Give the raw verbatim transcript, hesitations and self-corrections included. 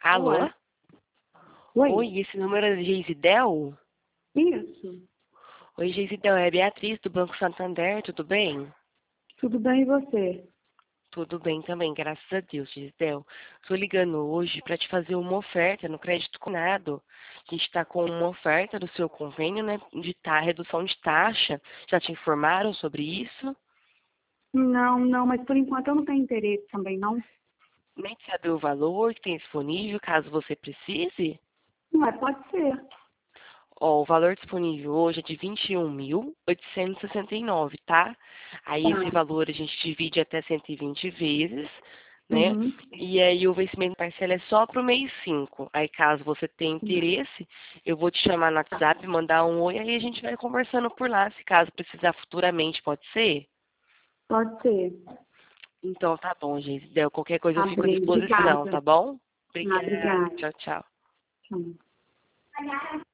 Alô? Olá. Oi. Oi, esse número é de Geisidel? Isso. Oi, Geisidel, é a Beatriz do Banco Santander, tudo bem? Tudo bem e você? Tudo bem também, graças a Deus, Gisdel. Estou ligando hoje para te fazer uma oferta no crédito conado. A gente está com uma oferta do seu convênio, né, de ta- redução de taxa. Já te informaram sobre isso? Não, não, mas por enquanto eu não tenho interesse também, não. Nem saber o valor que tem disponível, caso você precise? Não é, pode ser. Ó, o valor disponível hoje é de vinte e um mil, oitocentos e sessenta e nove, tá? Aí esse Tá. valor a gente divide até cento e vinte vezes, né? Uhum. E aí o vencimento parcela é só pro mês cinco. Aí caso você tenha interesse, eu vou te chamar no WhatsApp, mandar um oi, aí a gente vai conversando por lá, se caso precisar futuramente, pode ser? Pode ser. Então tá bom, gente. Deu qualquer coisa eu Tá fico à bem, disposição, obrigada. tá bom? Ah, Obrigada. obrigada. Tchau, tchau. Tchau.